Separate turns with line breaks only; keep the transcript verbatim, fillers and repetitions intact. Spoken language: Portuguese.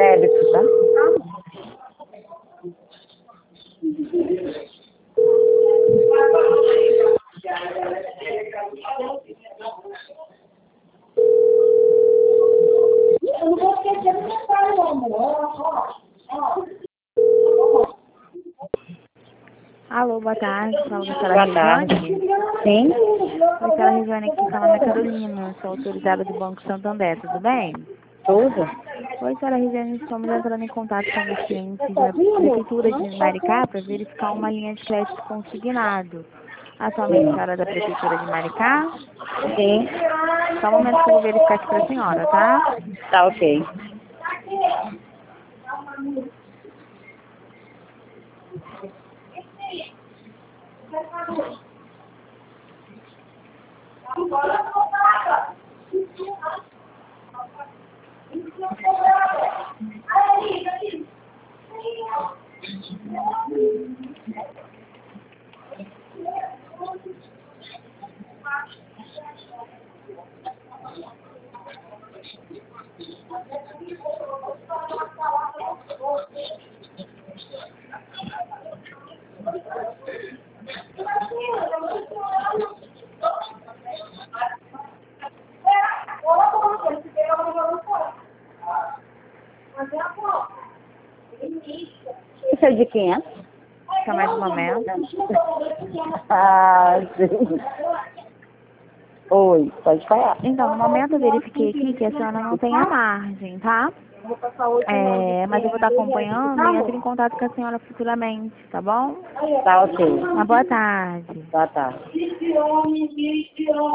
débito, tá?
Eu não vou esquecer do meu pai, meu amor.
Alô, boa tarde. Fala com a senhora
Boa tarde.
Regiane.
Sim?
Oi, senhora Regiane, aqui fala Ana Carolina. Sou autorizada do Banco Santander, tudo bem?
Tudo?
Oi, senhora Regiane, estamos entrando em contato com os clientes da Prefeitura de Maricá para verificar uma linha de crédito consignado. Atualmente, a senhora é da Prefeitura de Maricá?
Sim.
Só um momento que eu vou verificar aqui para a senhora, tá?
Tá ok. Isso é de quem é?
Só mais um momento.
Ah, sim. Oi, pode falar.
Então, no momento eu verifiquei aqui que a senhora não tem a margem, tá? É, mas eu vou estar acompanhando e entro em contato com a senhora futuramente, tá bom?
Tá ok.
Uma boa tarde.
Tá, tá.